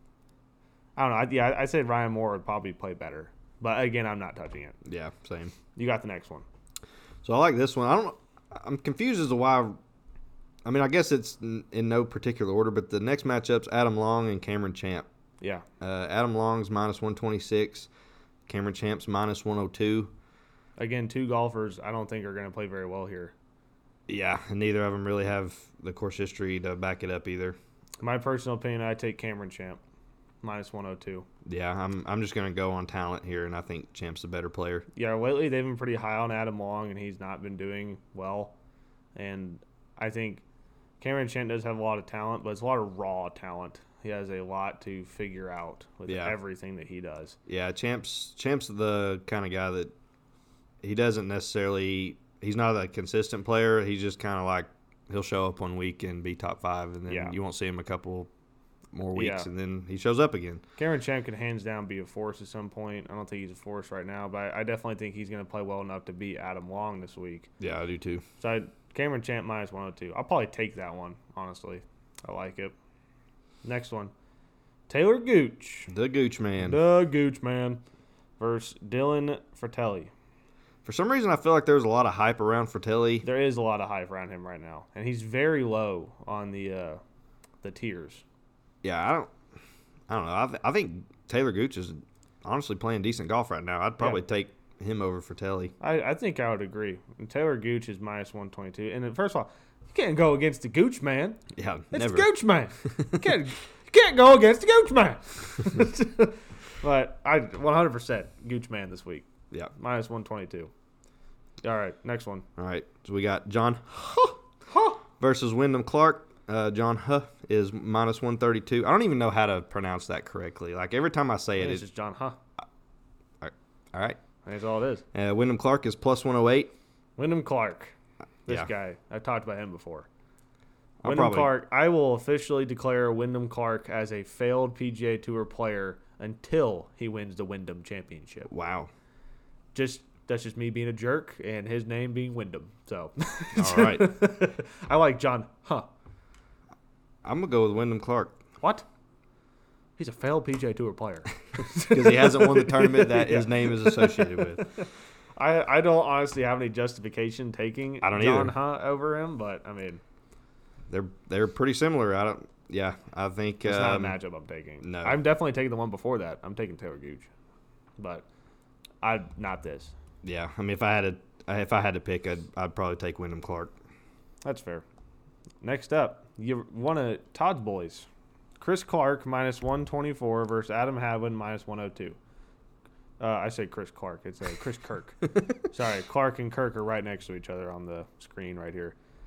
Speaker 1: I don't know. I, yeah, I said Ryan Moore would probably play better, but again, I'm not touching it.
Speaker 3: Yeah, same.
Speaker 1: You got the next one.
Speaker 3: So I like this one. I don't. I'm confused as to why. I mean, I guess it's in, in no particular order, but the next matchup's Adam Long and Cameron Champ.
Speaker 1: Yeah.
Speaker 3: Uh, Adam Long's minus one twenty-six. Cameron Champ's minus one oh two.
Speaker 1: Again, two golfers I don't think are going to play very well here.
Speaker 3: Yeah, and neither of them really have the course history to back it up either.
Speaker 1: My personal opinion, I take Cameron Champ minus one oh two.
Speaker 3: Yeah, I'm I'm just going to go on talent here, and I think Champ's the better player.
Speaker 1: Yeah, lately they've been pretty high on Adam Long, and he's not been doing well. And I think Cameron Champ does have a lot of talent, but it's a lot of raw talent. He has a lot to figure out with
Speaker 3: Yeah.
Speaker 1: everything that he does.
Speaker 3: Yeah, Champ's Champ's the kind of guy that he doesn't necessarily – he's not a consistent player. He's just kind of like he'll show up one week and be top five, and then
Speaker 1: Yeah.
Speaker 3: you won't see him a couple more weeks,
Speaker 1: Yeah.
Speaker 3: and then he shows up again.
Speaker 1: Cameron Champ can hands down be a force at some point. I don't think he's a force right now, but I definitely think he's going to play well enough to beat Adam Long this week.
Speaker 3: Yeah, I do too.
Speaker 1: So I, Cameron Champ minus one oh two. I'll probably take that one, honestly. I like it. Next one. Taylor Gooch.
Speaker 3: The Gooch man.
Speaker 1: The Gooch man versus Dylan Fratelli.
Speaker 3: For some reason, I feel like there's a lot of hype around Fratelli.
Speaker 1: There is a lot of hype around him right now, and he's very low on the uh, the tiers.
Speaker 3: Yeah, I don't, I don't know. I, th- I think Taylor Gooch is honestly playing decent golf right now. I'd probably
Speaker 1: Yeah.
Speaker 3: take him over Fratelli.
Speaker 1: I, I think I would agree. And Taylor Gooch is minus one twenty-two. And then first of all, you can't go against the Gooch man.
Speaker 3: Yeah,
Speaker 1: It's
Speaker 3: never.
Speaker 1: the Gooch man. You can't, you can't go against the Gooch man. But I one hundred percent Gooch man this week.
Speaker 3: Yeah.
Speaker 1: Minus one twenty-two. All right, next one.
Speaker 3: All right. So we got John versus Wyndham Clark. Uh, John Huh is minus one thirty-two. I don't even know how to pronounce that correctly. Like every time I say it,
Speaker 1: It's
Speaker 3: it's
Speaker 1: just John Huh.
Speaker 3: all right.
Speaker 1: That's all it is.
Speaker 3: Uh, Wyndham Clark is plus one oh eight.
Speaker 1: Wyndham Clark. This
Speaker 3: Yeah.
Speaker 1: guy. I've talked about him before.
Speaker 3: I'll
Speaker 1: Wyndham
Speaker 3: probably-
Speaker 1: Clark. I will officially declare Wyndham Clark as a failed P G A Tour player until he wins the Wyndham Championship.
Speaker 3: Wow.
Speaker 1: Just that's just me being a jerk and his name being Wyndham. So,
Speaker 3: All right.
Speaker 1: I like John. Huh?
Speaker 3: I'm going to go with Wyndham Clark
Speaker 1: What? He's a failed P G A Tour player.
Speaker 3: because he hasn't won the tournament that his name is associated with.
Speaker 1: I I don't honestly have any justification taking
Speaker 3: I don't
Speaker 1: John
Speaker 3: either.
Speaker 1: Huh over him, but I mean,
Speaker 3: They're they're pretty similar. I don't. Yeah, I think
Speaker 1: it's
Speaker 3: um,
Speaker 1: not a matchup I'm taking.
Speaker 3: no.
Speaker 1: I'm definitely taking the one before that. I'm taking Taylor Gooch, but I not this.
Speaker 3: Yeah, I mean, if I had to, if I had to pick, I'd, I'd probably take Wyndham Clark.
Speaker 1: That's fair. Next up, you one of Todd's boys, Chris Clark minus one twenty-four versus Adam Hadwin minus one oh two. Uh, I say Chris Clark. It's uh, Chris Kirk. Sorry, Clark and Kirk are right next to each other on the screen right here.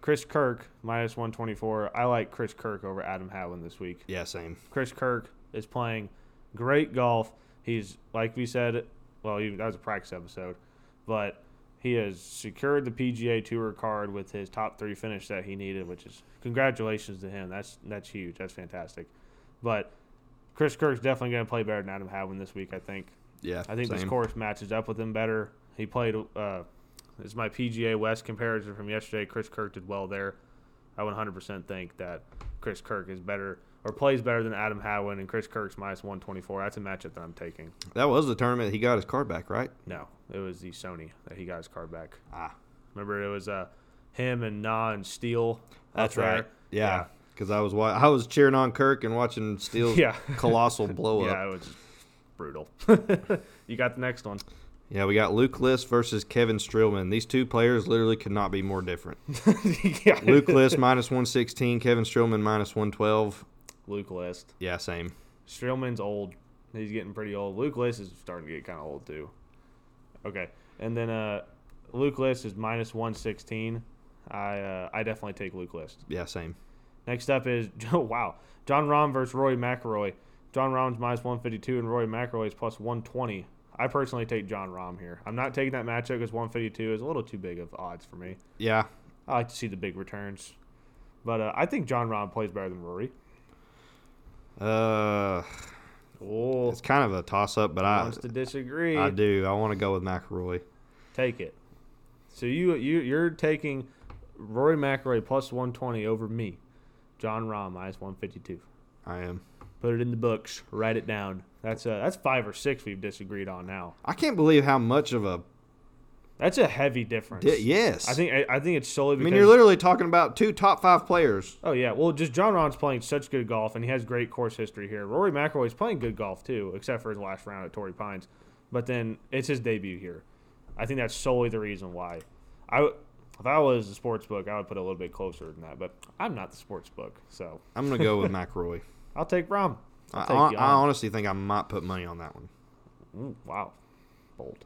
Speaker 1: Chris Kirk, minus one twenty-four. I like Chris Kirk over Adam Hadwin this week.
Speaker 3: Yeah, same.
Speaker 1: Chris Kirk is playing great golf. He's, like we said, well, he, that was a practice episode, but he has secured the P G A Tour card with his top three finish that he needed, which is congratulations to him. That's that's huge. That's fantastic. But Chris Kirk's definitely going to play better than Adam Hadwin this week, I think.
Speaker 3: Yeah,
Speaker 1: I think
Speaker 3: same.
Speaker 1: this course matches up with him better. He played uh, – this is my P G A West comparison from yesterday. Chris Kirk did well there. I one hundred percent think that Chris Kirk is better or plays better than Adam Hadwin, and Chris Kirk's minus one twenty-four. That's a matchup that I'm taking.
Speaker 3: That was the tournament he got his card back, right?
Speaker 1: No, it was the Sony that he got his card back.
Speaker 3: Ah.
Speaker 1: Remember, it was uh, him and Na and Steele.
Speaker 3: That's
Speaker 1: up there.
Speaker 3: right. Yeah, because I was wa- I was cheering on Kirk and watching Steele's
Speaker 1: Yeah.
Speaker 3: colossal blow up.
Speaker 1: Yeah, it was brutal. You got the next one.
Speaker 3: Yeah, we got Luke List versus Kevin Streelman. These two players literally could not be more different.
Speaker 1: Yeah.
Speaker 3: Luke List minus one sixteen, Kevin Streelman minus one twelve.
Speaker 1: Luke List.
Speaker 3: Yeah, same.
Speaker 1: Streelman's old. He's getting pretty old. Luke List is starting to get kind of old too. Okay, and then uh, Luke List is minus one sixteen. I uh, I definitely take Luke List.
Speaker 3: Yeah, same.
Speaker 1: Next up is oh wow, John Rahm versus Rory McIlroy. John Rahm's minus one fifty-two and Rory McIlroy is plus one twenty. I personally take John Rahm here. I'm not taking that matchup because one fifty-two is a little too big of odds for me.
Speaker 3: Yeah.
Speaker 1: I like to see the big returns. But uh, I think John Rahm plays better than Rory.
Speaker 3: Uh,
Speaker 1: Oh,
Speaker 3: it's kind of a toss-up, but I
Speaker 1: wants to disagree.
Speaker 3: I do. I want to go with McIlroy.
Speaker 1: Take it. So you you you're taking Rory McIlroy plus one twenty over me. John Rahm minus one fifty-two.
Speaker 3: I am.
Speaker 1: Put it in the books. Write it down. That's uh that's five or six we've disagreed on now.
Speaker 3: I can't believe how much of a
Speaker 1: That's a heavy difference.
Speaker 3: di- yes.
Speaker 1: I think I, I think it's solely
Speaker 3: I
Speaker 1: because
Speaker 3: mean, you're literally talking about two top five players.
Speaker 1: Oh yeah, well just John Rahm's playing such good golf and he has great course history here. Rory McIlroy's playing good golf too, except for his last round at Torrey Pines. But then it's his debut here. I think that's solely the reason why. I if I was a sports book, I would put it a little bit closer than that. But I'm not the sports book, so
Speaker 3: I'm gonna go with McIlroy.
Speaker 1: I'll take Rahm. I'll
Speaker 3: I,
Speaker 1: take
Speaker 3: I,
Speaker 1: Jan.
Speaker 3: I honestly think I might put money on that one.
Speaker 1: Ooh, wow, bold.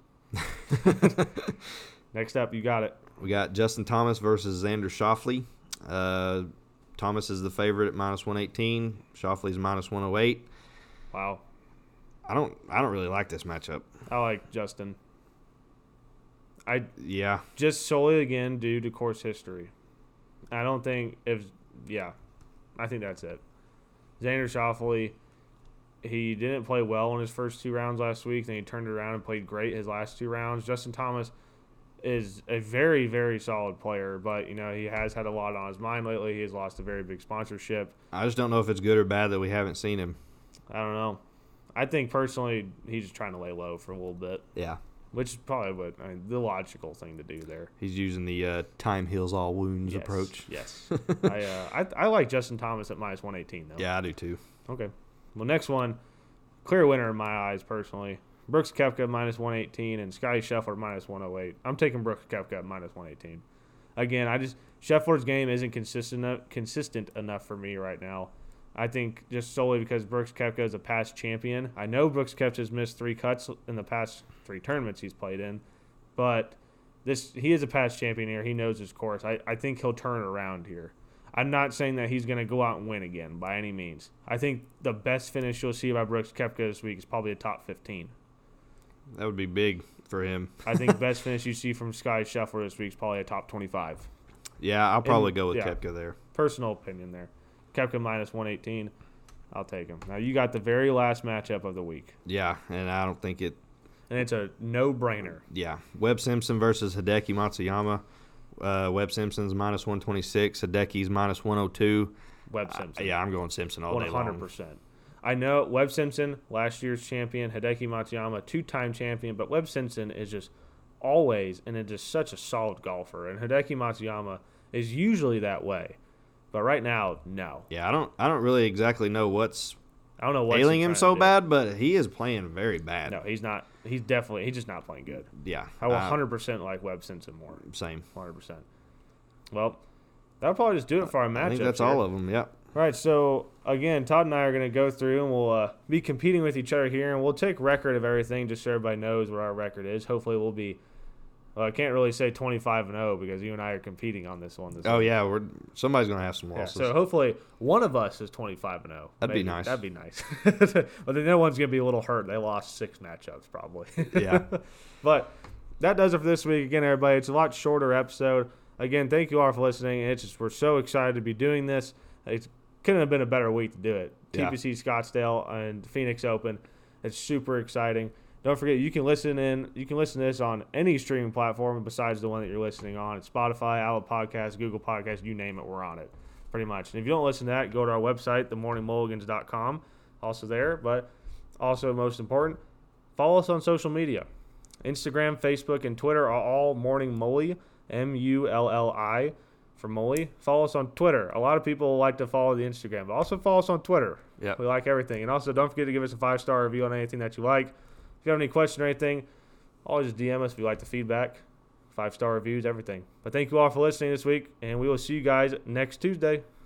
Speaker 1: Next up, you got it.
Speaker 3: We got Justin Thomas versus Xander Schauffele. Uh, Thomas is the favorite at minus one eighteen. Schauffele's minus one oh eight.
Speaker 1: Wow,
Speaker 3: I don't. I don't really like this matchup.
Speaker 1: I like Justin. I
Speaker 3: Yeah.
Speaker 1: just solely again due to course history. I don't think if yeah, I think that's it. Xander Schauffele, he didn't play well in his first two rounds last week. Then he turned around and played great his last two rounds. Justin Thomas is a very, very solid player, but you know he has had a lot on his mind lately. He has lost a very big sponsorship.
Speaker 3: I just don't know if it's good or bad that we haven't seen him.
Speaker 1: I don't know. I think personally he's just trying to lay low for a little bit,
Speaker 3: Yeah.
Speaker 1: which is probably what I mean, the logical thing to do there.
Speaker 3: He's using the uh, time heals all wounds
Speaker 1: Yes,
Speaker 3: approach.
Speaker 1: Yes, I, uh, I I like Justin Thomas at minus one eighteen though.
Speaker 3: Yeah, I do too.
Speaker 1: Okay. Well, next one, clear winner in my eyes personally. Brooks Koepka minus one eighteen and Scotty Scheffler minus one oh eight. I'm taking Brooks Koepka at minus one eighteen. Again, I just Scheffler's game isn't consistent enough, consistent enough for me right now. I think just solely because Brooks Koepka is a past champion. I know Brooks Koepka has missed three cuts in the past three tournaments he's played in, but this he is a past champion here. He knows his course. I, I think he'll turn around here. I'm not saying that he's going to go out and win again by any means. I think the best finish you'll see by Brooks Koepka this week is probably a top fifteen.
Speaker 3: That would be big for him.
Speaker 1: I think the best finish you see from Scotty Scheffler this week is probably a top twenty-five.
Speaker 3: Yeah, I'll probably
Speaker 1: And-
Speaker 3: go with
Speaker 1: yeah.
Speaker 3: Koepka there.
Speaker 1: Personal opinion there. Koepka minus one eighteen. I'll take him. Now, you got the very last matchup of the week,
Speaker 3: Yeah, and I don't think it.
Speaker 1: and it's a no-brainer.
Speaker 3: Yeah, Webb Simpson versus Hideki Matsuyama. Uh, Webb Simpson's minus one twenty-six. Hideki's minus one oh two.
Speaker 1: Webb Simpson.
Speaker 3: Uh, yeah, I'm going Simpson all day
Speaker 1: one hundred
Speaker 3: long.
Speaker 1: percent. I know Webb Simpson, last year's champion, Hideki Matsuyama, two-time champion, but Webb Simpson is just always and is just such a solid golfer, and Hideki Matsuyama is usually that way, but right now, no.
Speaker 3: Yeah, I don't. I don't really exactly know what's
Speaker 1: I don't know what's
Speaker 3: ailing
Speaker 1: he
Speaker 3: him
Speaker 1: trying
Speaker 3: so
Speaker 1: to do.
Speaker 3: bad, but he is playing very bad.
Speaker 1: No, he's not. He's definitely. He's just not playing good.
Speaker 3: Yeah,
Speaker 1: I
Speaker 3: uh,
Speaker 1: one hundred percent like Webb Simpson more.
Speaker 3: same.
Speaker 1: one hundred percent. Well, that'll probably just do it for our matchups.
Speaker 3: I think that's
Speaker 1: here.
Speaker 3: all of them. Yep.
Speaker 1: All right, so again, Todd and I are going to go through and we'll uh, be competing with each other here, and we'll take record of everything just so everybody knows what our record is. Hopefully, we'll be Well, I can't really say twenty-five and oh because you and I are competing on this one. This
Speaker 3: Oh
Speaker 1: week.
Speaker 3: yeah, we're somebody's gonna have some
Speaker 1: Yeah,
Speaker 3: losses.
Speaker 1: so hopefully one of us is twenty-five and oh.
Speaker 3: That'd be
Speaker 1: Maybe.
Speaker 3: nice.
Speaker 1: That'd be nice. But the other one's gonna be a little hurt. They lost six matchups probably.
Speaker 3: Yeah.
Speaker 1: But that does it for this week. Again, everybody, it's a lot shorter episode. Again, thank you all for listening. It's just we're so excited to be doing this. It couldn't have been a better week to do it.
Speaker 3: Yeah.
Speaker 1: T P C Scottsdale and Phoenix Open. It's super exciting. Don't forget, you can listen in. You can listen to this on any streaming platform besides the one that you're listening on. It's Spotify, Apple Podcasts, Google Podcasts, you name it, we're on it, pretty much. And if you don't listen to that, go to our website, the morning mulligans dot com, also there. But also, most important, follow us on social media. Instagram, Facebook, and Twitter are all Morning Mully, M U L L I for Mully. Follow us on Twitter. A lot of people like to follow the Instagram, but also follow us on Twitter.
Speaker 3: Yep.
Speaker 1: We like everything. And also, don't forget to give us a five-star review on anything that you like. If you have any questions or anything, always just D M us if you like the feedback. Five-star reviews, everything. But thank you all for listening this week, and we will see you guys next Tuesday.